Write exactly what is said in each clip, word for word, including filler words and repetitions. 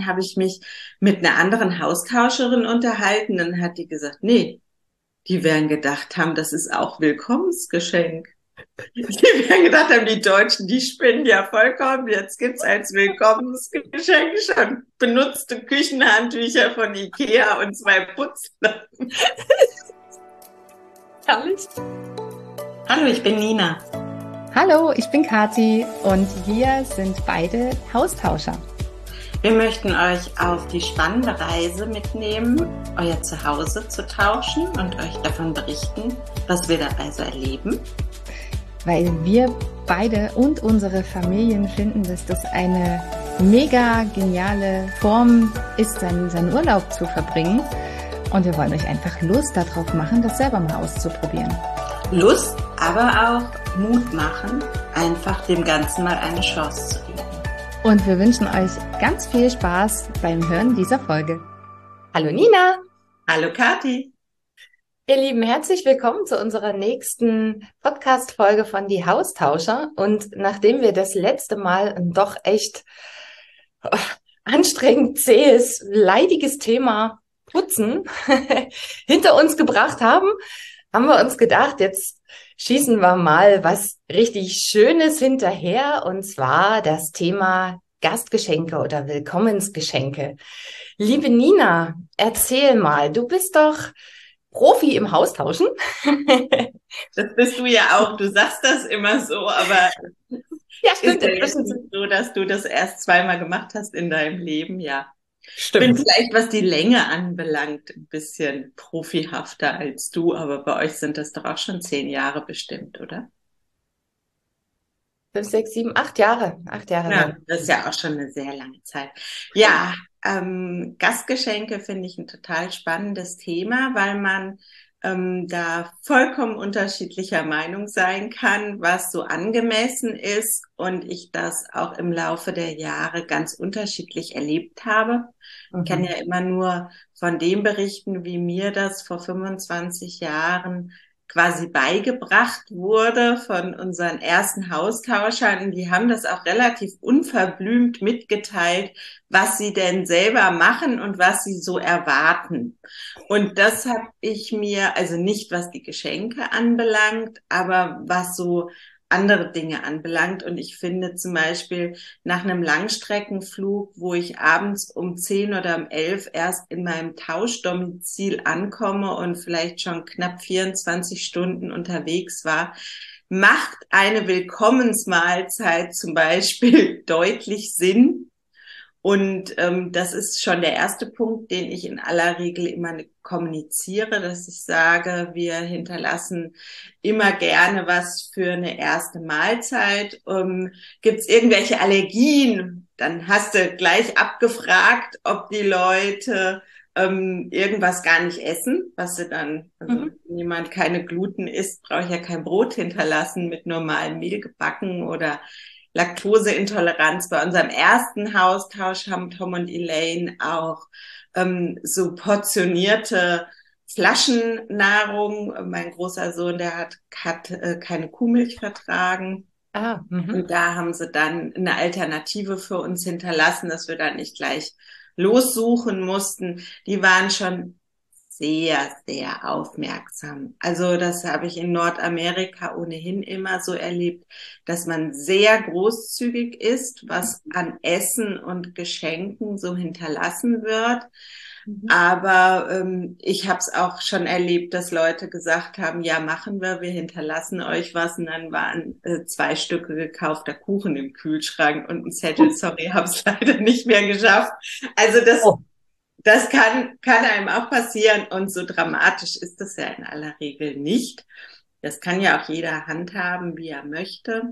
habe ich mich mit einer anderen Haustauscherin unterhalten. Dann hat die gesagt, nee, die werden gedacht haben, das ist auch Willkommensgeschenk. Die werden gedacht haben, die Deutschen, die spinnen ja vollkommen. Jetzt gibt's als Willkommensgeschenk schon benutzte Küchenhandtücher von Ikea und zwei Putzlappen. Herrlich. Hallo, ich bin Nina. Hallo, ich bin Kathi und wir sind beide Haustauscher. Wir möchten euch auf die spannende Reise mitnehmen, euer Zuhause zu tauschen und euch davon berichten, was wir dabei so erleben. Weil wir beide und unsere Familien finden, dass das eine mega geniale Form ist, seinen, seinen Urlaub zu verbringen. Und wir wollen euch einfach Lust darauf machen, das selber mal auszuprobieren. Lust, aber auch Mut machen, einfach dem Ganzen mal eine Chance zu geben. Und wir wünschen euch ganz viel Spaß beim Hören dieser Folge. Hallo Nina! Hallo Kathi! Ihr Lieben, herzlich willkommen zu unserer nächsten Podcast-Folge von Die Haustauscher. Und nachdem wir das letzte Mal ein doch echt oh, anstrengend zähes, leidiges Thema Putzen hinter uns gebracht haben, haben wir uns gedacht, jetzt schießen wir mal was richtig Schönes hinterher, und zwar das Thema Gastgeschenke oder Willkommensgeschenke. Liebe Nina, erzähl mal, du bist doch Profi im Haustauschen. Das bist du ja auch, du sagst das immer so, aber ja, stimmt, ist ja nicht so, dass du das erst zweimal gemacht hast in deinem Leben, ja. Stimmt. Ich bin vielleicht, was die Länge anbelangt, ein bisschen profihafter als du, aber bei euch sind das doch auch schon zehn Jahre bestimmt, oder? Fünf, sechs, sieben, acht Jahre. Acht Jahre Ja, lang. das ist ja auch schon eine sehr lange Zeit. Ja, ähm, Gastgeschenke finde ich ein total spannendes Thema, weil man ähm, da vollkommen unterschiedlicher Meinung sein kann, was so angemessen ist, und ich das auch im Laufe der Jahre ganz unterschiedlich erlebt habe. Mhm. Ich kann ja immer nur von dem berichten, wie mir das vor fünfundzwanzig Jahren quasi beigebracht wurde von unseren ersten Haustauschern. Die haben das auch relativ unverblümt mitgeteilt, was sie denn selber machen und was sie so erwarten. Und das habe ich mir, also nicht was die Geschenke anbelangt, aber was so andere Dinge anbelangt. Und ich finde zum Beispiel nach einem Langstreckenflug, wo ich abends um zehn oder um elf erst in meinem Tauschdomizil ankomme und vielleicht schon knapp vierundzwanzig Stunden unterwegs war, macht eine Willkommensmahlzeit zum Beispiel deutlich Sinn. Und ähm, das ist schon der erste Punkt, den ich in aller Regel immer kommuniziere, dass ich sage, wir hinterlassen immer gerne was für eine erste Mahlzeit. Ähm, Gibt es irgendwelche Allergien? Dann hast du gleich abgefragt, ob die Leute ähm, irgendwas gar nicht essen, was sie dann, also mhm. wenn jemand keine Gluten isst, brauche ich ja kein Brot hinterlassen mit normalem Mehl gebacken oder Laktoseintoleranz. Bei unserem ersten Haustausch haben Tom und Elaine auch ähm, so portionierte Flaschennahrung. Mein großer Sohn, der hat, hat äh, keine Kuhmilch vertragen. Ah, und da haben sie dann eine Alternative für uns hinterlassen, dass wir dann nicht gleich lossuchen mussten. Die waren schon sehr, sehr aufmerksam. Also das habe ich in Nordamerika ohnehin immer so erlebt, dass man sehr großzügig ist, was an Essen und Geschenken so hinterlassen wird. Mhm. Aber ähm, ich habe es auch schon erlebt, dass Leute gesagt haben, ja, machen wir, wir hinterlassen euch was. Und dann waren äh, zwei Stücke gekaufter Kuchen im Kühlschrank und ein Zettel, sorry, habe es leider nicht mehr geschafft. Also das... Oh. Das kann, kann einem auch passieren, und so dramatisch ist das ja in aller Regel nicht. Das kann ja auch jeder handhaben, wie er möchte.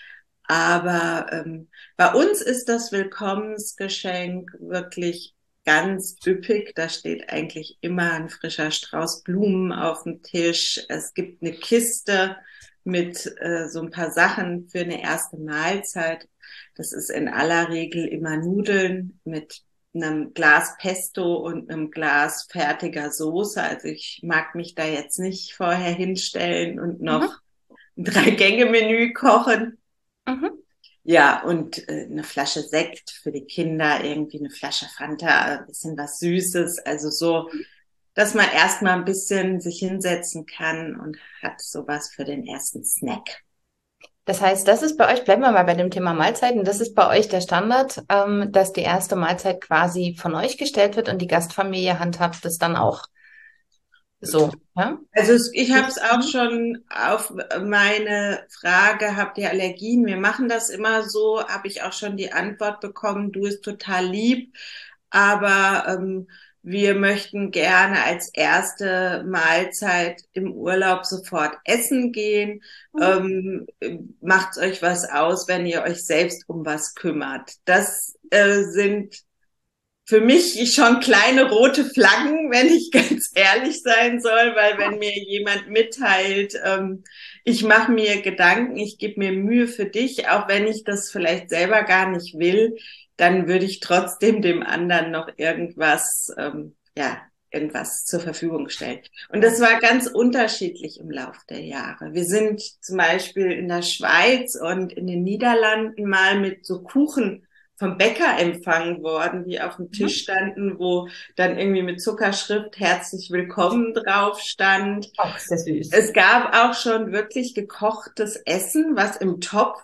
Aber ähm, bei uns ist das Willkommensgeschenk wirklich ganz üppig. Da steht eigentlich immer ein frischer Strauß Blumen auf dem Tisch. Es gibt eine Kiste mit äh, so ein paar Sachen für eine erste Mahlzeit. Das ist in aller Regel immer Nudeln mit einem Glas Pesto und einem Glas fertiger Soße. Also ich mag mich da jetzt nicht vorher hinstellen und noch mhm. ein Drei-Gänge-Menü kochen. Mhm. Ja, und äh, eine Flasche Sekt für die Kinder, irgendwie eine Flasche Fanta, ein bisschen was Süßes. Also so, dass man erstmal ein bisschen sich hinsetzen kann und hat sowas für den ersten Snack. Das heißt, das ist bei euch, bleiben wir mal bei dem Thema Mahlzeiten, das ist bei euch der Standard, ähm, dass die erste Mahlzeit quasi von euch gestellt wird und die Gastfamilie handhabt das dann auch so, ja? Also es, ich habe es auch schon auf meine Frage, habt ihr Allergien? Wir machen das immer so, habe ich auch schon die Antwort bekommen, du ist total lieb, aber ähm, wir möchten gerne als erste Mahlzeit im Urlaub sofort essen gehen. Ähm, macht euch was aus, wenn ihr euch selbst um was kümmert. Das äh, sind für mich schon kleine rote Flaggen, wenn ich ganz ehrlich sein soll, weil wenn mir jemand mitteilt, ähm, ich mache mir Gedanken, ich gebe mir Mühe für dich, auch wenn ich das vielleicht selber gar nicht will, dann würde ich trotzdem dem anderen noch irgendwas, ähm, ja, irgendwas zur Verfügung stellen. Und das war ganz unterschiedlich im Lauf der Jahre. Wir sind zum Beispiel in der Schweiz und in den Niederlanden mal mit so Kuchen vom Bäcker empfangen worden, die auf dem Tisch standen, wo dann irgendwie mit Zuckerschrift herzlich willkommen drauf stand. Ach, sehr süß. Es gab auch schon wirklich gekochtes Essen, was im Topf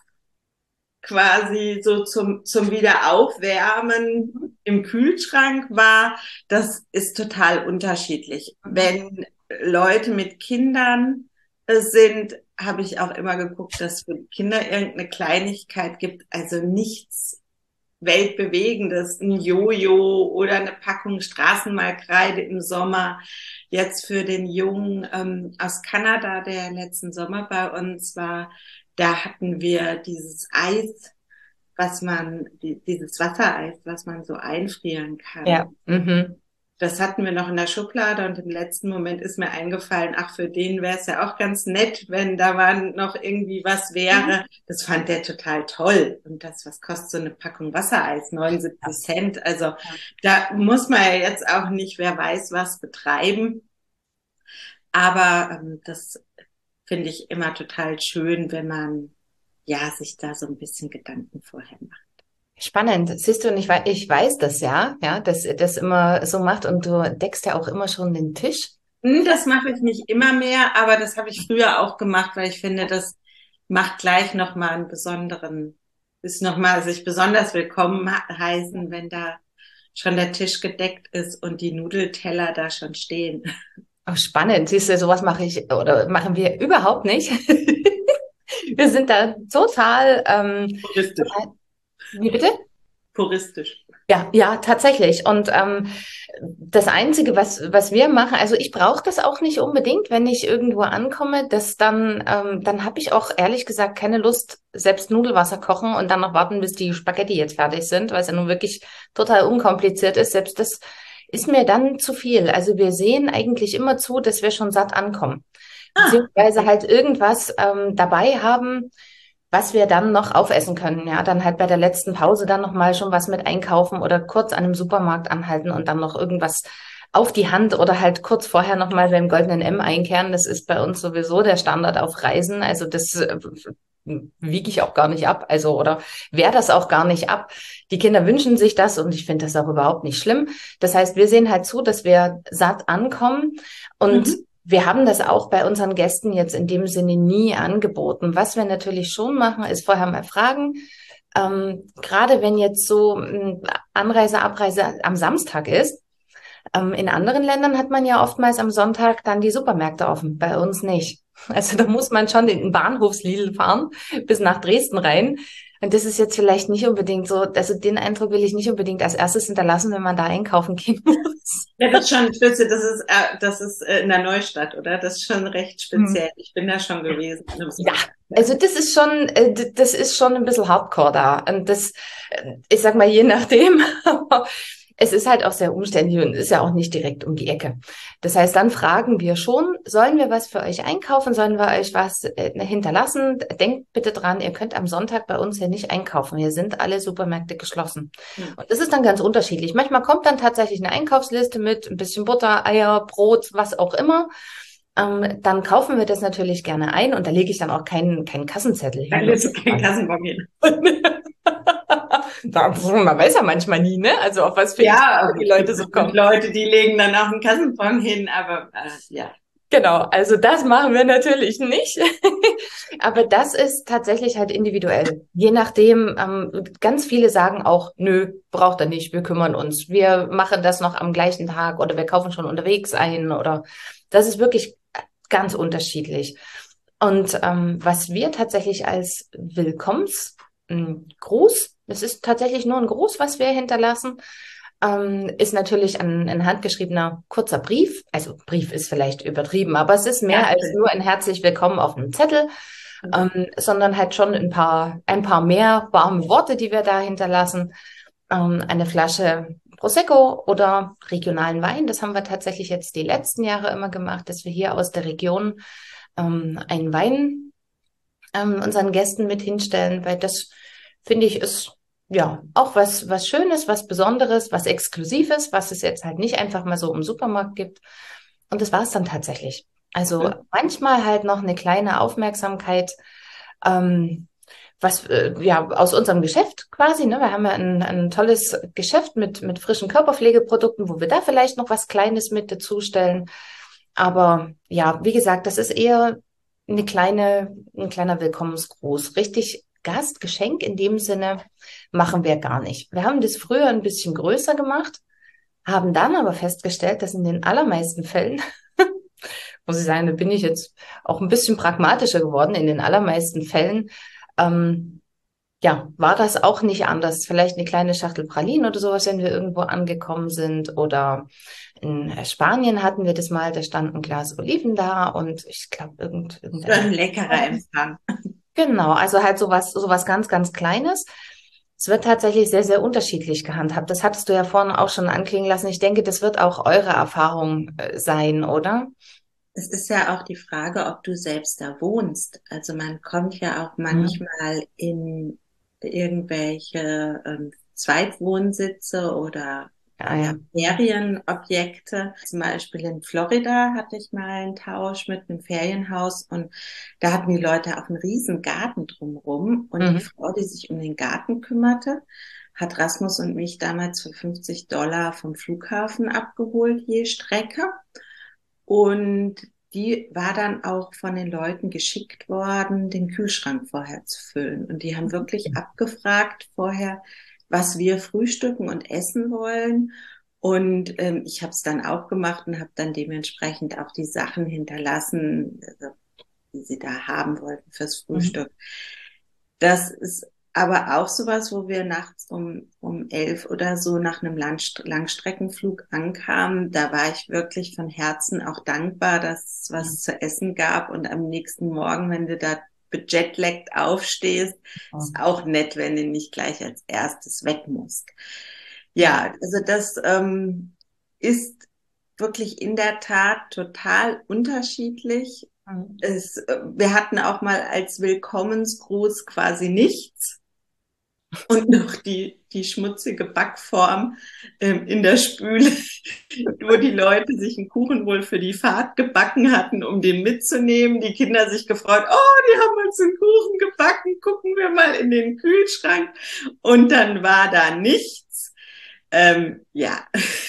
quasi so zum, zum Wiederaufwärmen im Kühlschrank war. Das ist total unterschiedlich. Wenn Leute mit Kindern sind, habe ich auch immer geguckt, dass für Kinder irgendeine Kleinigkeit gibt, also nichts Weltbewegendes, ein Jojo oder eine Packung Straßenmalkreide im Sommer. Jetzt für den Jungen ähm, aus Kanada, der letzten Sommer bei uns war, da hatten wir dieses Eis, was man, die, dieses Wassereis, was man so einfrieren kann. Ja. Mhm. Das hatten wir noch in der Schublade und im letzten Moment ist mir eingefallen, ach, für den wäre es ja auch ganz nett, wenn da mal noch irgendwie was wäre. Das fand der total toll. Und das, was kostet so eine Packung Wassereis? neunundsiebzig Cent. Also da muss man ja jetzt auch nicht, wer weiß was, betreiben. Aber ähm, das finde ich immer total schön, wenn man ja sich da so ein bisschen Gedanken vorher macht. Spannend. Siehst du, und ich, wei- ich weiß das ja, ja, dass ihr das immer so macht und du deckst ja auch immer schon den Tisch. Hm, Das mache ich nicht immer mehr, aber das habe ich früher auch gemacht, weil ich finde, das macht gleich nochmal einen besonderen, ist nochmal sich besonders willkommen heißen, wenn da schon der Tisch gedeckt ist und die Nudelteller da schon stehen. Oh, spannend. Siehst du, sowas mache ich oder machen wir überhaupt nicht. Wir sind da total, ähm, Puristisch. total, wie bitte? Puristisch. Ja, ja, tatsächlich. Und ähm, das Einzige, was, was wir machen, also ich brauche das auch nicht unbedingt, wenn ich irgendwo ankomme, dass dann, ähm, dann habe ich auch ehrlich gesagt keine Lust, selbst Nudelwasser kochen und dann noch warten, bis die Spaghetti jetzt fertig sind, weil es ja nun wirklich total unkompliziert ist. Selbst das ist mir dann zu viel. Also wir sehen eigentlich immer zu, dass wir schon satt ankommen. Ah, Beziehungsweise okay. halt irgendwas ähm, dabei haben, was wir dann noch aufessen können. Ja, dann halt bei der letzten Pause dann noch mal schon was mit einkaufen oder kurz an einem Supermarkt anhalten und dann noch irgendwas auf die Hand oder halt kurz vorher noch mal beim goldenen M einkehren. Das ist bei uns sowieso der Standard auf Reisen. Also das äh, wiege ich auch gar nicht ab. Also oder wehre das auch gar nicht ab. Die Kinder wünschen sich das und ich finde das auch überhaupt nicht schlimm. Das heißt, wir sehen halt zu, dass wir satt ankommen und Mhm. wir haben das auch bei unseren Gästen jetzt in dem Sinne nie angeboten. Was wir natürlich schon machen, ist vorher mal fragen, ähm, gerade wenn jetzt so ähm, Anreise, Abreise am Samstag ist. Ähm, in anderen Ländern hat man ja oftmals am Sonntag dann die Supermärkte offen, bei uns nicht. Also da muss man schon in den Bahnhofs-Lidl fahren, bis nach Dresden rein. Und das ist jetzt vielleicht nicht unbedingt so, also den Eindruck will ich nicht unbedingt als erstes hinterlassen, wenn man da einkaufen gehen muss. Ja, das ist schon spitze. Das ist, äh, das ist äh, in der Neustadt, oder? Das ist schon recht Hm. speziell. Ich bin da schon gewesen. Ja, also das ist schon, äh, d- das ist schon ein bisschen Hardcore da. Und das, äh, ich sag mal, je nachdem. Aber es ist halt auch sehr umständlich und ist ja auch nicht direkt um die Ecke. Das heißt, dann fragen wir schon, sollen wir was für euch einkaufen? Sollen wir euch was äh, hinterlassen? Denkt bitte dran, ihr könnt am Sonntag bei uns hier nicht einkaufen. Hier sind alle Supermärkte geschlossen. Hm. Und das ist dann ganz unterschiedlich. Manchmal kommt dann tatsächlich eine Einkaufsliste mit ein bisschen Butter, Eier, Brot, was auch immer. ähm, dann kaufen wir das natürlich gerne ein und da lege ich dann auch keinen, keinen Kassenzettel hin. Dann ist es kein Kassenbon hin. Man weiß ja manchmal nie, ne? Also auf was für Ja, Ideen die Leute so es gibt kommen. Leute, die legen dann auch einen Kassenbon hin, aber äh, ja. Genau, also das machen wir natürlich nicht. Aber das ist tatsächlich halt individuell. Je nachdem, ähm, ganz viele sagen auch, nö, braucht er nicht, wir kümmern uns. Wir machen das noch am gleichen Tag oder wir kaufen schon unterwegs ein oder das ist wirklich ganz unterschiedlich. Und ähm, was wir tatsächlich als Willkommensgruß, das ist tatsächlich nur ein Gruß, was wir hinterlassen, ähm, ist natürlich ein, ein handgeschriebener kurzer Brief. Also Brief ist vielleicht übertrieben, aber es ist mehr Ja, als nur ein herzlich willkommen auf einem Zettel, ähm, sondern halt schon ein paar, ein paar mehr warme Worte, die wir da hinterlassen. Ähm, eine Flasche Prosecco oder regionalen Wein. Das haben wir tatsächlich jetzt die letzten Jahre immer gemacht, dass wir hier aus der Region ähm, einen Wein ähm, unseren Gästen mit hinstellen, weil das finde ich ist ja auch was was Schönes, was Besonderes, was Exklusives, was es jetzt halt nicht einfach mal so im Supermarkt gibt. Und das war es dann tatsächlich. Also ja. manchmal halt noch eine kleine Aufmerksamkeit, ähm, was äh, ja aus unserem Geschäft quasi, ne? Wir haben ja ein, ein tolles Geschäft mit mit frischen Körperpflegeprodukten, wo wir da vielleicht noch was Kleines mit dazustellen. Aber ja, wie gesagt, das ist eher eine kleine, ein kleiner Willkommensgruß. Richtig Gastgeschenk in dem Sinne machen wir gar nicht. Wir haben das früher ein bisschen größer gemacht, haben dann aber festgestellt, dass in den allermeisten Fällen, muss ich sagen, da bin ich jetzt auch ein bisschen pragmatischer geworden, in den allermeisten Fällen, ähm, ja, war das auch nicht anders. Vielleicht eine kleine Schachtel Pralinen oder sowas, wenn wir irgendwo angekommen sind. Oder in Spanien hatten wir das mal, da stand ein Glas Oliven da und ich glaube, irgend, So ein irgendein. leckerer Empfang. Genau, also halt sowas, sowas ganz, ganz Kleines. Es wird tatsächlich sehr, sehr unterschiedlich gehandhabt. Das hattest du ja vorhin auch schon anklingen lassen. Ich denke, das wird auch eure Erfahrung äh, sein, oder? Es ist ja auch die Frage, ob du selbst da wohnst. Also man kommt ja auch Mhm. manchmal in irgendwelche ähm, Zweitwohnsitze oder Ja, ja, ja. Ferienobjekte. Zum Beispiel in Florida hatte ich mal einen Tausch mit einem Ferienhaus und da hatten die Leute auch einen riesen Garten drumherum und die Mhm. Frau, die sich um den Garten kümmerte, hat Rasmus und mich damals für fünfzig Dollar vom Flughafen abgeholt, je Strecke. Und die war dann auch von den Leuten geschickt worden, den Kühlschrank vorher zu füllen. Und die haben wirklich abgefragt vorher, was wir frühstücken und essen wollen. Und ähm, ich habe es dann auch gemacht und habe dann dementsprechend auch die Sachen hinterlassen, also, die sie da haben wollten fürs Mhm. Frühstück. Das ist aber auch sowas, wo wir nachts um, um elf oder so nach einem Langst Langstreckenflug ankamen. Da war ich wirklich von Herzen auch dankbar, dass es was zu essen gab. Und am nächsten Morgen, wenn du da bejetlaggt aufstehst, ist auch nett, wenn du nicht gleich als erstes weg musst. Ja, also das ähm, ist wirklich in der Tat total unterschiedlich. Mhm. Es, äh, wir hatten auch mal als Willkommensgruß quasi nichts und noch die, die schmutzige Backform ähm, in der Spüle, wo die Leute sich einen Kuchen wohl für die Fahrt gebacken hatten, um den mitzunehmen. Die Kinder sich gefreut, oh, die haben uns einen Kuchen gebacken, gucken wir mal in den Kühlschrank. Und dann war da nichts. Ähm, ja,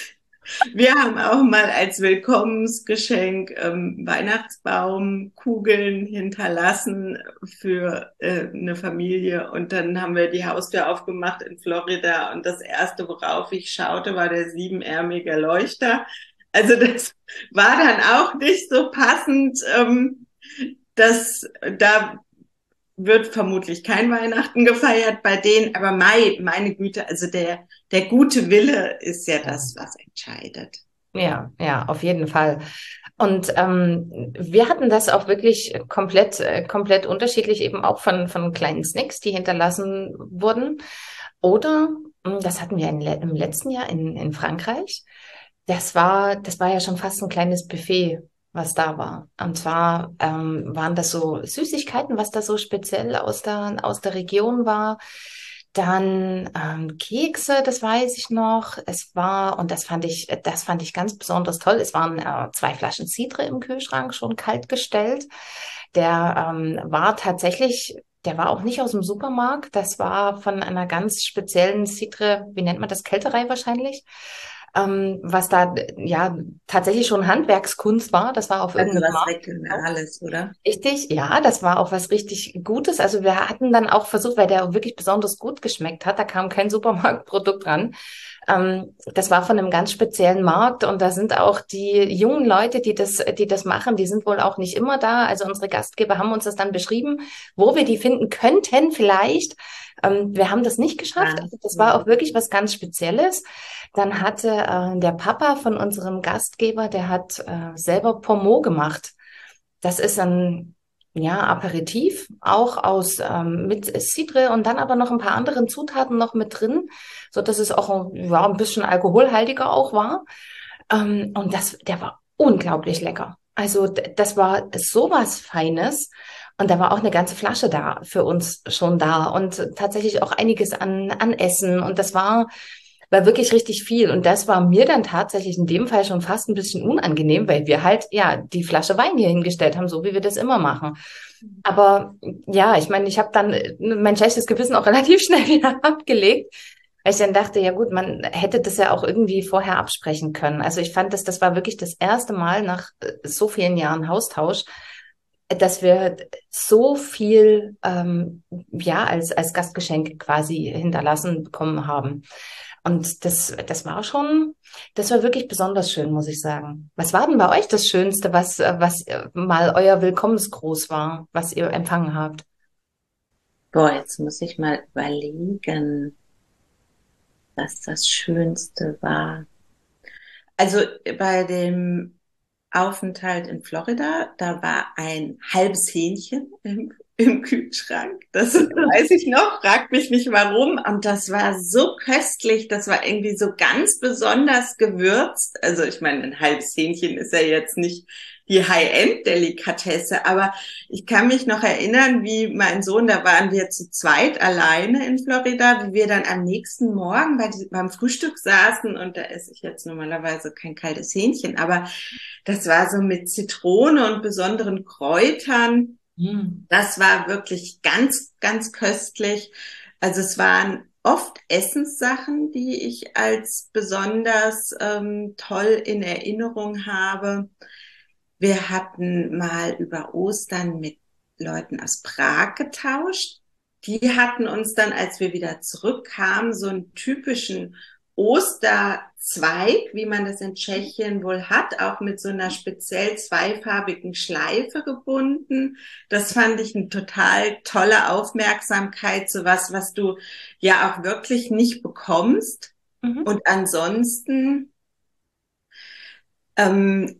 wir haben auch mal als Willkommensgeschenk ähm, Weihnachtsbaumkugeln hinterlassen für äh, eine Familie und dann haben wir die Haustür aufgemacht in Florida und das erste, worauf ich schaute, war der siebenärmige Leuchter. Also das war dann auch nicht so passend, ähm, dass da wird vermutlich kein Weihnachten gefeiert bei denen, aber Mai, meine Güte, also der, der gute Wille ist ja das, was entscheidet. Ja, ja, auf jeden Fall. Und ähm, wir hatten das auch wirklich komplett, äh, komplett unterschiedlich, eben auch von, von kleinen Snacks, die hinterlassen wurden. Oder, mh, das hatten wir in, le- im letzten Jahr in, in Frankreich. Das war, das war ja schon fast ein kleines Buffet, was da war. Und zwar ähm, waren das so Süßigkeiten, was da so speziell aus der, aus der Region war. Dann ähm, Kekse, das weiß ich noch. Es war, und das fand ich, das fand ich ganz besonders toll. Es waren äh, zwei Flaschen Cidre im Kühlschrank, schon kalt gestellt. Der ähm, war tatsächlich, der war auch nicht aus dem Supermarkt. Das war von einer ganz speziellen Cidre, wie nennt man das, Kälterei wahrscheinlich. Ähm, was da ja tatsächlich schon Handwerkskunst war. Das war auf Also irgendeinem was Markt gekauft. Regionales, oder? Richtig, ja, das war auch was richtig Gutes. Also wir hatten dann auch versucht, weil der wirklich besonders gut geschmeckt hat, da kam kein Supermarktprodukt ran. Ähm, das war von einem ganz speziellen Markt und da sind auch die jungen Leute, die das, die das machen, die sind wohl auch nicht immer da. Also unsere Gastgeber haben uns das dann beschrieben, wo wir die finden könnten vielleicht. Ähm, wir haben das nicht geschafft. Ja. Also das war auch wirklich was ganz Spezielles. Dann hatte äh, der Papa von unserem Gastgeber, der hat äh, selber Pommeau gemacht. Das ist ein ja, Aperitif, auch aus ähm, mit Cidre und dann aber noch ein paar anderen Zutaten noch mit drin, so dass es auch ja, ein bisschen alkoholhaltiger auch war. Ähm, und das, der war unglaublich lecker. Also d- das war sowas Feines. Und da war auch eine ganze Flasche da für uns schon da und tatsächlich auch einiges an, an Essen. Und das war war wirklich richtig viel. Und das war mir dann tatsächlich in dem Fall schon fast ein bisschen unangenehm, weil wir halt, ja, die Flasche Wein hier hingestellt haben, so wie wir das immer machen. Aber ja, ich meine, ich habe dann äh, mein schlechtes Gewissen auch relativ schnell wieder abgelegt, weil ich dann dachte, ja gut, man hätte das ja auch irgendwie vorher absprechen können. Also ich fand das, das war wirklich das erste Mal nach äh, so vielen Jahren Haustausch, dass wir so viel ähm, ja als als Gastgeschenk quasi hinterlassen bekommen haben. Und das das war schon, das war wirklich besonders schön, muss ich sagen. Was war denn bei euch das Schönste, was äh, was äh, mal euer Willkommensgruß war, was ihr empfangen habt? Boah, jetzt muss ich mal überlegen, was das Schönste war. Also bei dem Aufenthalt in Florida, da war ein halbes Hähnchen im, im Kühlschrank. Das weiß ich noch, fragt mich nicht warum. Und das war so köstlich, das war irgendwie so ganz besonders gewürzt. Also ich meine, ein halbes Hähnchen ist ja jetzt nicht die High-End-Delikatesse, aber ich kann mich noch erinnern, wie mein Sohn, da waren wir zu zweit alleine in Florida, wie wir dann am nächsten Morgen bei die, beim Frühstück saßen und da esse ich jetzt normalerweise kein kaltes Hähnchen, aber das war so mit Zitrone und besonderen Kräutern. Hm. Das war wirklich ganz, ganz köstlich. Also es waren oft Essenssachen, die ich als besonders ähm, toll in Erinnerung habe. Wir hatten mal über Ostern mit Leuten aus Prag getauscht. Die hatten uns dann, als wir wieder zurückkamen, so einen typischen Osterzweig, wie man das in Tschechien wohl hat, auch mit so einer speziell zweifarbigen Schleife gebunden. Das fand ich eine total tolle Aufmerksamkeit, so was, was du ja auch wirklich nicht bekommst. Mhm. Und ansonsten, ähm,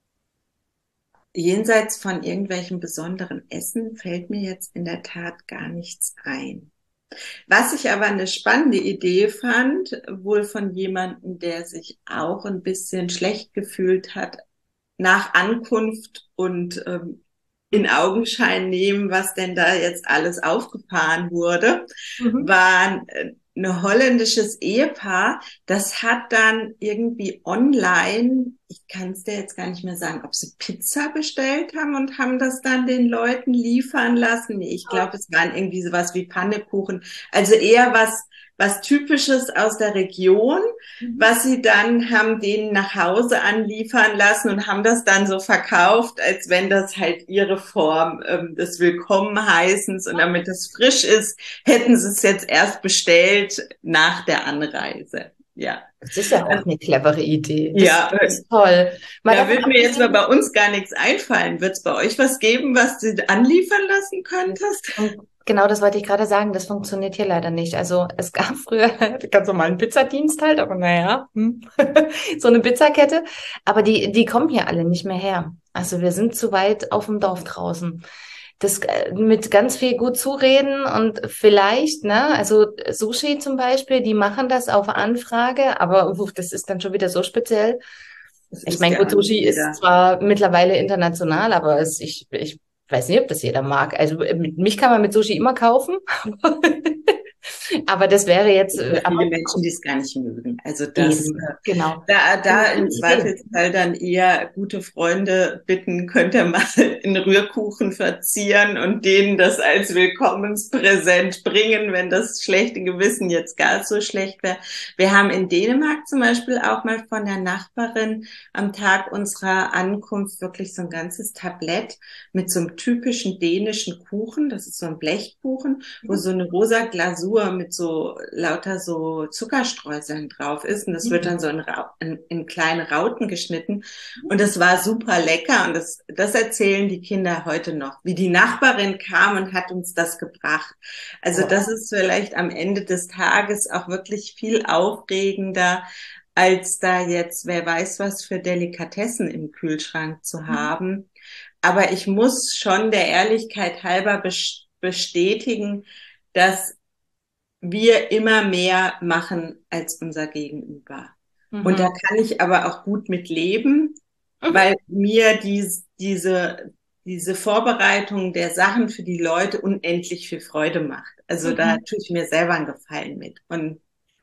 jenseits von irgendwelchen besonderen Essen fällt mir jetzt in der Tat gar nichts ein. Was ich aber eine spannende Idee fand, wohl von jemandem, der sich auch ein bisschen schlecht gefühlt hat nach Ankunft und ähm, in Augenschein nehmen, was denn da jetzt alles aufgefahren wurde, Mhm. waren äh, ein holländisches Ehepaar, das hat dann irgendwie online, ich kann es dir jetzt gar nicht mehr sagen, ob sie Pizza bestellt haben und haben das dann den Leuten liefern lassen. Nee, ich glaube, es waren irgendwie sowas wie Pannekuchen. Also eher was, was Typisches aus der Region, Mhm. was sie dann haben denen nach Hause anliefern lassen und haben das dann so verkauft, als wenn das halt ihre Form ähm, des Willkommenheißens und damit es frisch ist, hätten sie es jetzt erst bestellt nach der Anreise. Ja. Das ist ja auch eine clevere Idee. Das Ja, ist toll. Mal da davon wird mir jetzt mal abgesehen, bei uns gar nichts einfallen. Wird es bei euch was geben, was du anliefern lassen könntest? und genau das wollte ich gerade sagen, das funktioniert hier leider nicht. Also es gab früher ganz normal einen Pizzadienst halt, aber naja, hm. So eine Pizzakette. Aber die, die kommen hier alle nicht mehr her. Also wir sind zu weit auf dem Dorf draußen. Das äh, mit ganz viel gut zureden und vielleicht, ne, also Sushi zum Beispiel, die machen das auf Anfrage, aber uff, das ist dann schon wieder so speziell. Das Ich ist meine, ja gut, auch nicht Sushi ist jeder. zwar mittlerweile international, aber es, ich, ich weiß nicht, ob das jeder mag. Also äh, mit- mich kann man mit Sushi immer kaufen. Aber das wäre jetzt, Es äh, gibt aber viele Menschen, die es gar nicht mögen. Also das, eben, äh, genau. da, Kann da ich im sehen. Zweifelsfall dann eher gute Freunde bitten, könnt ihr mal einen Rührkuchen verzieren und denen das als Willkommenspräsent bringen, wenn das schlechte Gewissen jetzt gar so schlecht wäre. Wir haben in Dänemark zum Beispiel auch mal von der Nachbarin am Tag unserer Ankunft wirklich so ein ganzes Tablett mit so einem typischen dänischen Kuchen. Das ist so ein Blechkuchen, wo so eine rosa Glasur mit so lauter so Zuckerstreuseln drauf ist. Und das wird dann so in, Ra in, in kleine Rauten geschnitten. Und das war super lecker. Und das, das erzählen die Kinder heute noch, wie die Nachbarin kam und hat uns das gebracht. Also das ist vielleicht am Ende des Tages auch wirklich viel aufregender, als da jetzt, wer weiß, was für Delikatessen im Kühlschrank zu haben. Aber ich muss schon der Ehrlichkeit halber bestätigen, dass wir immer mehr machen als unser Gegenüber. Und da Mhm. kann ich aber auch gut mit leben, Mhm. weil mir dies, diese, diese Vorbereitung der Sachen für die Leute unendlich viel Freude macht. Also da Mhm. tue ich mir selber einen Gefallen mit. Und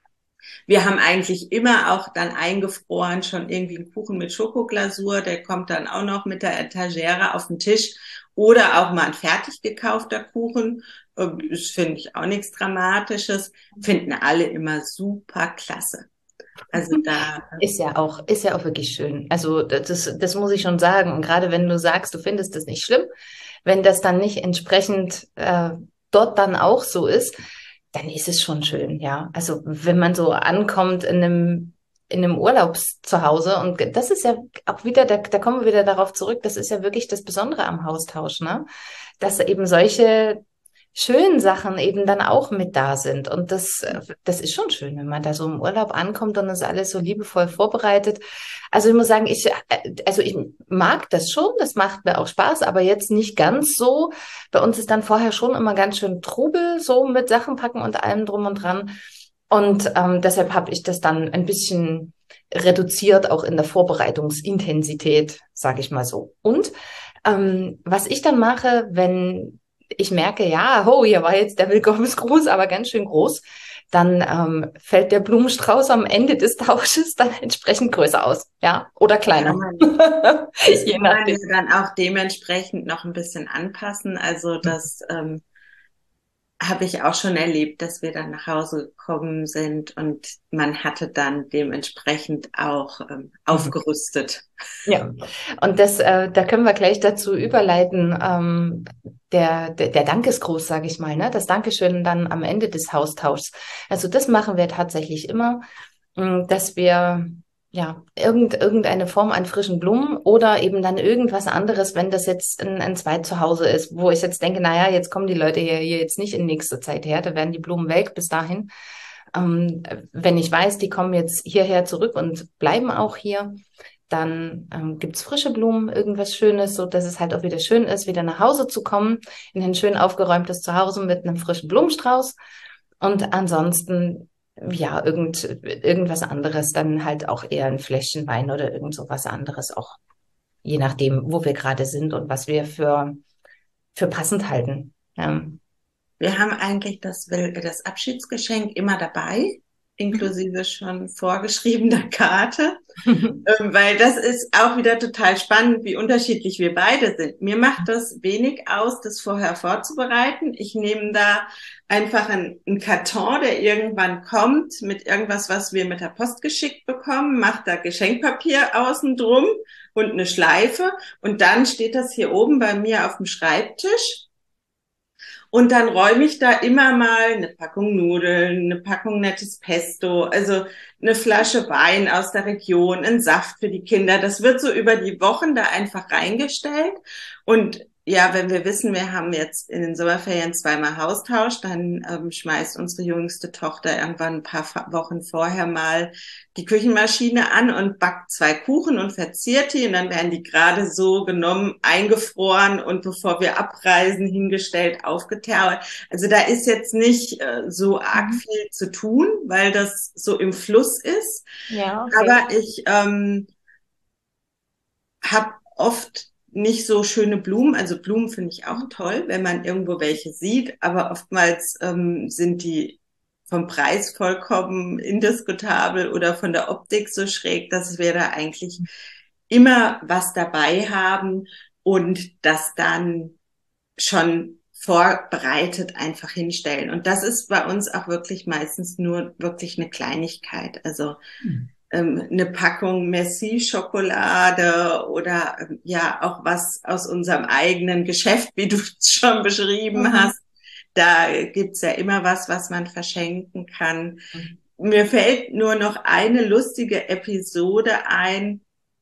wir haben eigentlich immer auch dann eingefroren schon irgendwie einen Kuchen mit Schokoglasur, der kommt dann auch noch mit der Etagere auf den Tisch oder auch mal ein fertig gekaufter Kuchen. Das finde ich auch nichts Dramatisches. Finden alle immer super klasse. Also da, Ist ja auch, ist ja auch wirklich schön. Also das, das muss ich schon sagen. Und gerade wenn du sagst, du findest das nicht schlimm, wenn das dann nicht entsprechend äh, dort dann auch so ist, dann ist es schon schön, ja. Also wenn man so ankommt in einem in einem Urlaubszuhause und das ist ja auch wieder, da, da kommen wir wieder darauf zurück, das ist ja wirklich das Besondere am Haustausch, ne? Dass eben solche schönen Sachen eben dann auch mit da sind. Und das, äh, das ist schon schön, wenn man da so im Urlaub ankommt und das alles so liebevoll vorbereitet. Also ich muss sagen, ich, äh, also ich mag das schon, das macht mir auch Spaß, aber jetzt nicht ganz so. Bei uns ist dann vorher schon immer ganz schön Trubel, so mit Sachen packen und allem drum und dran. Und ähm, deshalb habe ich das dann ein bisschen reduziert, auch in der Vorbereitungsintensität, sage ich mal so. Und ähm, was ich dann mache, wenn ich merke, ja, ho, hier war jetzt der Willkommensgruß, aber ganz schön groß, dann ähm, fällt der Blumenstrauß am Ende des Tausches dann entsprechend größer aus, ja, oder kann kleiner, man, das je kann man ja nachdem. dann auch dementsprechend noch ein bisschen anpassen. Also das, ähm, habe ich auch schon erlebt, dass wir dann nach Hause gekommen sind und man hatte dann dementsprechend auch ähm, Mhm. aufgerüstet. Ja, und das, äh, da können wir gleich dazu überleiten, ähm, der, der, der Dankesgruß, sage ich mal, ne? Das Dankeschön dann am Ende des Haustauschs. Also das machen wir tatsächlich immer, mh, dass wir ja irgend, irgendeine Form an frischen Blumen oder eben dann irgendwas anderes, wenn das jetzt ein, ein Zweitzuhause ist, wo ich jetzt denke, naja, jetzt kommen die Leute hier, hier jetzt nicht in nächster Zeit her, da werden die Blumen welk bis dahin. Ähm, wenn ich weiß, die kommen jetzt hierher zurück und bleiben auch hier, dann ähm, gibt's frische Blumen, irgendwas Schönes, so dass es halt auch wieder schön ist, wieder nach Hause zu kommen, in ein schön aufgeräumtes Zuhause mit einem frischen Blumenstrauß. Und ansonsten, ja, irgend, irgendwas anderes, dann halt auch eher ein Fläschchen Wein oder irgend so was anderes, auch je nachdem, wo wir gerade sind und was wir für, für passend halten. Ja. Wir haben eigentlich das, Will- das Abschiedsgeschenk immer dabei, inklusive schon vorgeschriebener Karte. Ähm, weil das ist auch wieder total spannend, wie unterschiedlich wir beide sind. Mir macht das wenig aus, das vorher vorzubereiten. Ich nehme da einfach einen, einen Karton, der irgendwann kommt, mit irgendwas, was wir mit der Post geschickt bekommen, mache da Geschenkpapier außen drum und eine Schleife. Und dann steht das hier oben bei mir auf dem Schreibtisch. Und dann räume ich da immer mal eine Packung Nudeln, eine Packung nettes Pesto, also eine Flasche Wein aus der Region, ein Saft für die Kinder. Das wird so über die Wochen da einfach reingestellt. Und ja, wenn wir wissen, wir haben jetzt in den Sommerferien zweimal Haustausch, dann ähm, schmeißt unsere jüngste Tochter irgendwann ein paar Wochen vorher mal die Küchenmaschine an und backt zwei Kuchen und verzehrt die. Und dann werden die gerade so genommen, eingefroren und bevor wir abreisen, hingestellt, aufgetaut. Also da ist jetzt nicht äh, so arg Mhm. viel zu tun, weil das so im Fluss ist. Ja, okay. Aber ich ähm, habe oft nicht so schöne Blumen. Also Blumen finde ich auch toll, wenn man irgendwo welche sieht. Aber oftmals ähm, sind die vom Preis vollkommen indiskutabel oder von der Optik so schräg, dass wir da eigentlich immer was dabei haben und das dann schon vorbereitet einfach hinstellen. Und das ist bei uns auch wirklich meistens nur wirklich eine Kleinigkeit. Also mhm. ähm, eine Packung Merci-Schokolade oder ähm, ja auch was aus unserem eigenen Geschäft, wie du es schon beschrieben mhm. hast. Da gibt's ja immer was, was man verschenken kann. Mhm. Mir fällt nur noch eine lustige Episode ein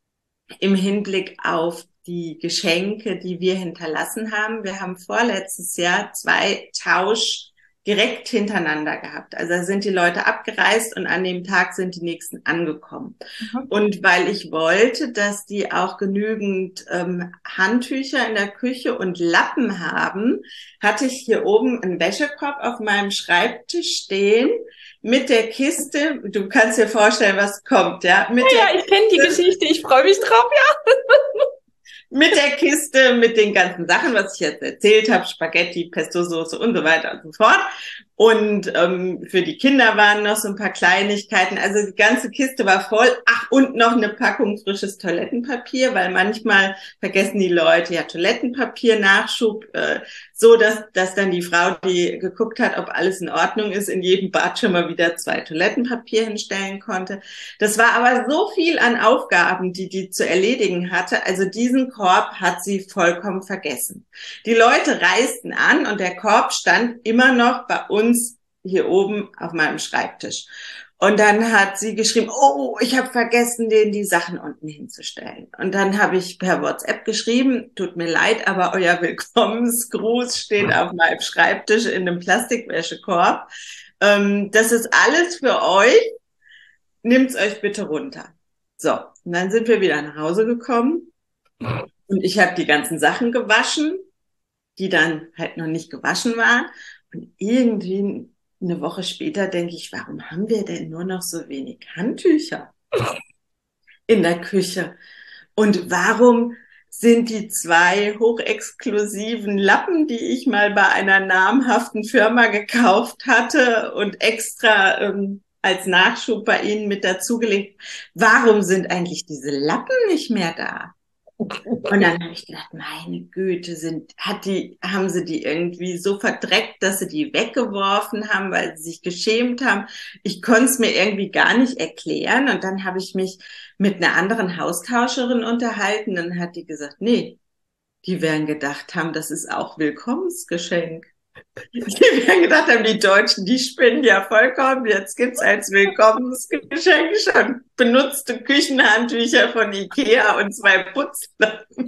im Hinblick auf die Geschenke, die wir hinterlassen haben. Wir haben vorletztes Jahr zwei Tausch direkt hintereinander gehabt. Also da sind die Leute abgereist und an dem Tag sind die nächsten angekommen. Mhm. Und weil ich wollte, dass die auch genügend ähm, Handtücher in der Küche und Lappen haben, hatte ich hier oben einen Wäschekorb auf meinem Schreibtisch stehen mit der Kiste. Du kannst dir vorstellen, was kommt, ja? Mit ja, der ja, ich kenne die Geschichte. Ich freue mich drauf, ja. Mit der Kiste, mit den ganzen Sachen, was ich jetzt erzählt habe, Spaghetti, Pesto-Soße und so weiter und so fort. Und ähm, für die Kinder waren noch so ein paar Kleinigkeiten. Also die ganze Kiste war voll. Ach, und noch eine Packung frisches Toilettenpapier, weil manchmal vergessen die Leute ja Toilettenpapier-Nachschub, äh, so dass, dass dann die Frau, die geguckt hat, ob alles in Ordnung ist, in jedem Bad schon mal wieder zwei Toilettenpapier hinstellen konnte. Das war aber so viel an Aufgaben, die die zu erledigen hatte. Also diesen Korb hat sie vollkommen vergessen. Die Leute reisten an und der Korb stand immer noch bei uns hier oben auf meinem Schreibtisch. Und dann hat sie geschrieben, oh, ich habe vergessen, denen die Sachen unten hinzustellen. Und dann habe ich per WhatsApp geschrieben, tut mir leid, aber euer Willkommensgruß steht auf meinem Schreibtisch in einem Plastikwäschekorb. Ähm, das ist alles für euch. Nimmt's euch bitte runter. So, und dann sind wir wieder nach Hause gekommen. Und ich habe die ganzen Sachen gewaschen, die dann halt noch nicht gewaschen waren. Und irgendwie eine Woche später denke ich, warum haben wir denn nur noch so wenig Handtücher in der Küche? Und warum sind die zwei hochexklusiven Lappen, die ich mal bei einer namhaften Firma gekauft hatte und extra ähm, als Nachschub bei Ihnen mit dazugelegt, warum sind eigentlich diese Lappen nicht mehr da? Und dann habe ich gedacht, meine Güte, sind, hat die, haben sie die irgendwie so verdreckt, dass sie die weggeworfen haben, weil sie sich geschämt haben. Ich konnte es mir irgendwie gar nicht erklären. Und dann habe ich mich mit einer anderen Haustauscherin unterhalten. Dann hat die gesagt, nee, die werden gedacht haben, das ist auch Willkommensgeschenk. Die werden gedacht haben, die Deutschen, die spinnen ja vollkommen. Jetzt gibt's als Willkommensgeschenk schon benutzte Küchenhandtücher von Ikea und zwei Putzlappen.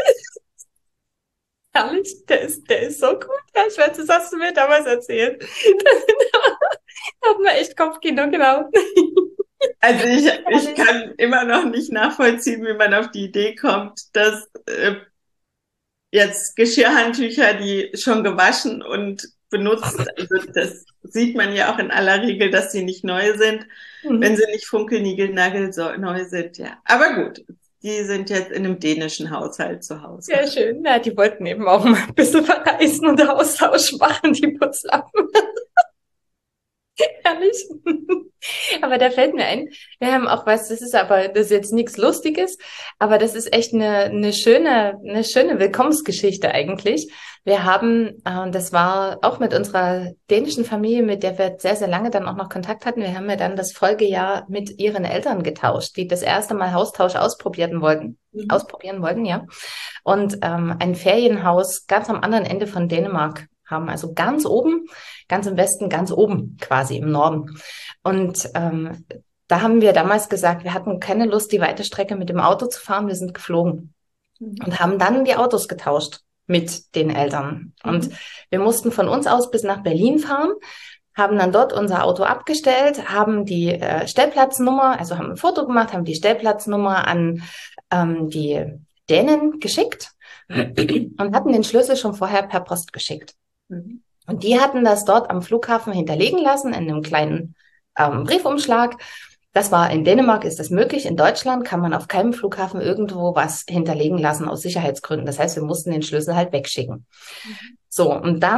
Herrlich, der ist, der ist so gut. Ja, ich weiß, das hast du mir damals erzählt. Da hat man echt Kopfkino, genau. Also ich, ich kann immer noch nicht nachvollziehen, wie man auf die Idee kommt, dass äh, jetzt Geschirrhandtücher, die schon gewaschen und benutzt, also das sieht man ja auch in aller Regel, dass sie nicht neu sind, mhm. wenn sie nicht funkelnigelnagel so neu sind, ja. Aber gut, die sind jetzt in einem dänischen Haushalt zu Hause. Sehr schön, ja, die wollten eben auch mal ein bisschen verreisen und Austausch machen, die Putzlappen. Herrlich. Aber da fällt mir ein, wir haben auch was, das ist aber, das ist jetzt nichts Lustiges, aber das ist echt eine, eine schöne, eine schöne Willkommensgeschichte eigentlich. Wir haben, äh, das war auch mit unserer dänischen Familie, mit der wir sehr, sehr lange dann auch noch Kontakt hatten. Wir haben ja dann das Folgejahr mit ihren Eltern getauscht, die das erste Mal Haustausch ausprobieren wollten, mhm. ausprobieren wollten, ja. Und ähm, ein Ferienhaus ganz am anderen Ende von Dänemark haben, also ganz oben, ganz im Westen, ganz oben quasi im Norden. Und ähm, da haben wir damals gesagt, wir hatten keine Lust, die weite Strecke mit dem Auto zu fahren, wir sind geflogen mhm. und haben dann die Autos getauscht mit den Eltern. Mhm. Und wir mussten von uns aus bis nach Berlin fahren, haben dann dort unser Auto abgestellt, haben die äh, Stellplatznummer, also haben ein Foto gemacht, haben die Stellplatznummer an ähm, die Dänen geschickt und hatten den Schlüssel schon vorher per Post geschickt. Und die hatten das dort am Flughafen hinterlegen lassen in einem kleinen ähm, Briefumschlag. Das war in Dänemark, ist das möglich. In Deutschland kann man auf keinem Flughafen irgendwo was hinterlegen lassen aus Sicherheitsgründen. Das heißt, wir mussten den Schlüssel halt wegschicken. Mhm. So, und dann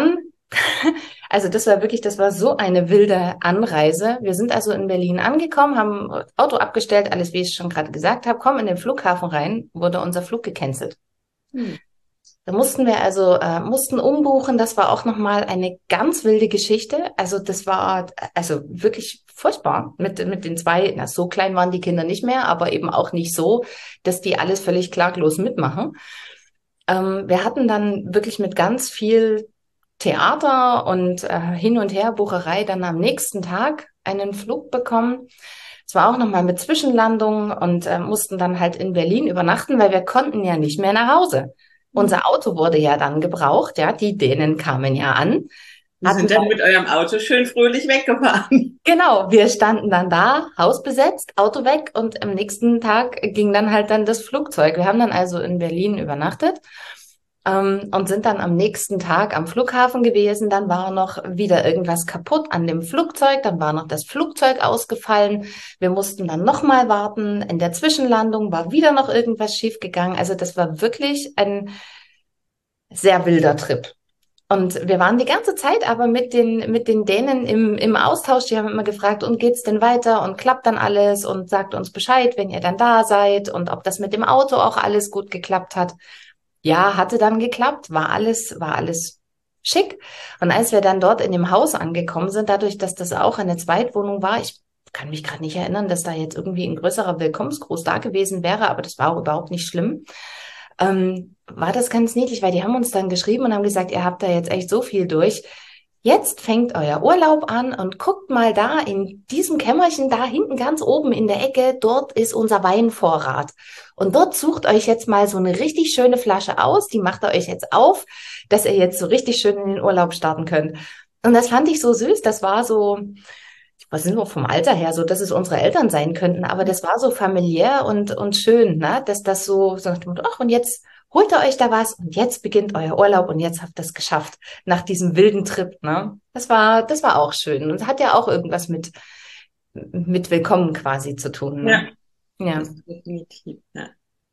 Also das war wirklich, das war so eine wilde Anreise. Wir sind also in Berlin angekommen, haben Auto abgestellt, alles, wie ich schon gerade gesagt habe, kommen in den Flughafen rein, wurde unser Flug gecancelt. Hm. Da mussten wir also, äh, mussten umbuchen. Das war auch nochmal eine ganz wilde Geschichte. Also das war also wirklich furchtbar mit, mit den zwei, na, so klein waren die Kinder nicht mehr, aber eben auch nicht so, dass die alles völlig klaglos mitmachen. Ähm, wir hatten dann wirklich mit ganz viel Theater und äh, hin und her Bucherei dann am nächsten Tag einen Flug bekommen. Es war auch nochmal mit Zwischenlandung und äh, mussten dann halt in Berlin übernachten, weil wir konnten ja nicht mehr nach Hause. Unser Auto wurde ja dann gebraucht, ja, die Dänen kamen ja an. Wir sind dann mit eurem Auto schön fröhlich weggefahren. Genau, wir standen dann da, Haus besetzt, Auto weg und am nächsten Tag ging dann halt dann das Flugzeug. Wir haben dann also in Berlin übernachtet ähm, und sind dann am nächsten Tag am Flughafen gewesen. Dann war noch wieder irgendwas kaputt an dem Flugzeug, dann war noch das Flugzeug ausgefallen. Wir mussten dann nochmal warten. In der Zwischenlandung war wieder noch irgendwas schiefgegangen. Also das war wirklich ein sehr wilder Trip. Und wir waren die ganze Zeit aber mit den, mit den Dänen im, im Austausch. Die haben immer gefragt, und geht's denn weiter und klappt dann alles und sagt uns Bescheid, wenn ihr dann da seid und ob das mit dem Auto auch alles gut geklappt hat. Ja, hatte dann geklappt, war alles, war alles schick. Und als wir dann dort in dem Haus angekommen sind, dadurch, dass das auch eine Zweitwohnung war, ich kann mich gerade nicht erinnern, dass da jetzt irgendwie ein größerer Willkommensgruß da gewesen wäre, aber das war auch überhaupt nicht schlimm. Ähm, war das ganz niedlich, weil die haben uns dann geschrieben und haben gesagt, ihr habt da jetzt echt so viel durch. Jetzt fängt euer Urlaub an und guckt mal da in diesem Kämmerchen da hinten ganz oben in der Ecke, dort ist unser Weinvorrat. Und dort sucht euch jetzt mal so eine richtig schöne Flasche aus, die macht ihr euch jetzt auf, dass ihr jetzt so richtig schön in den Urlaub starten könnt. Und das fand ich so süß, das war so, was sind wir vom Alter her, so dass es unsere Eltern sein könnten, aber das war so familiär und und schön, ne, dass das so so nach dem Motto, ach, und jetzt holt ihr euch da was und jetzt beginnt euer Urlaub und jetzt habt ihr es geschafft nach diesem wilden Trip, ne? Das war das war auch schön und hat ja auch irgendwas mit mit Willkommen quasi zu tun, ne? Ja, ja. Das definitiv, ja.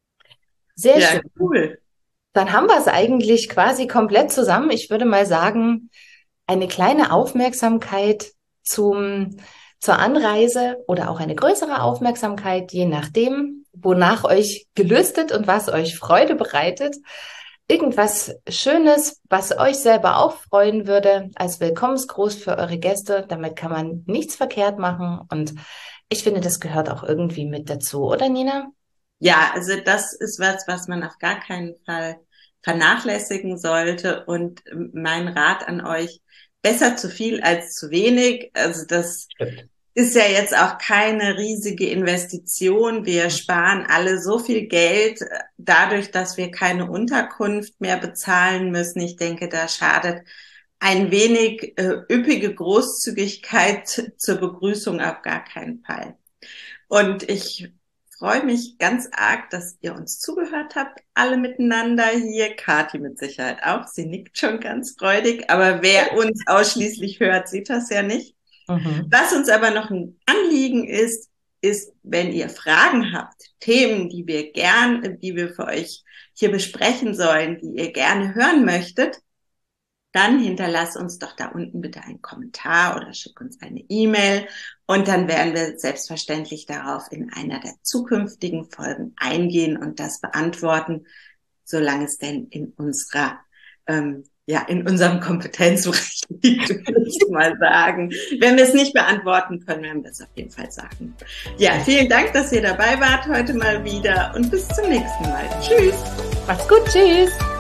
Sehr ja, schön. Cool. Dann haben wir es eigentlich quasi komplett zusammen. Ich würde mal sagen, eine kleine Aufmerksamkeit zum, zur Anreise oder auch eine größere Aufmerksamkeit, je nachdem, wonach euch gelüstet und was euch Freude bereitet. Irgendwas Schönes, was euch selber auch freuen würde, als Willkommensgruß für eure Gäste. Damit kann man nichts verkehrt machen. Und ich finde, das gehört auch irgendwie mit dazu, oder Nina? Ja, also das ist was, was man auf gar keinen Fall vernachlässigen sollte. Und mein Rat an euch, besser zu viel als zu wenig. Also das Stimmt. ist ja jetzt auch keine riesige Investition. Wir sparen alle so viel Geld dadurch, dass wir keine Unterkunft mehr bezahlen müssen. Ich denke, da schadet ein wenig äh, üppige Großzügigkeit zur Begrüßung auf gar keinen Fall. Und ich freue mich ganz arg, dass ihr uns zugehört habt, alle miteinander hier. Kathi mit Sicherheit auch, sie nickt schon ganz freudig, aber wer uns ausschließlich hört, sieht das ja nicht. Mhm. Was uns aber noch ein Anliegen ist, ist, wenn ihr Fragen habt, Themen, die wir gern, die wir für euch hier besprechen sollen, die ihr gerne hören möchtet, dann hinterlasst uns doch da unten bitte einen Kommentar oder schick uns eine E-Mail und dann werden wir selbstverständlich darauf in einer der zukünftigen Folgen eingehen und das beantworten, solange es denn in unserer, ähm, ja, in unserem Kompetenzbereich liegt, würde ich mal sagen. Wenn wir es nicht beantworten können, werden wir es auf jeden Fall sagen. Ja, vielen Dank, dass ihr dabei wart heute mal wieder und bis zum nächsten Mal. Tschüss. Macht's gut, tschüss.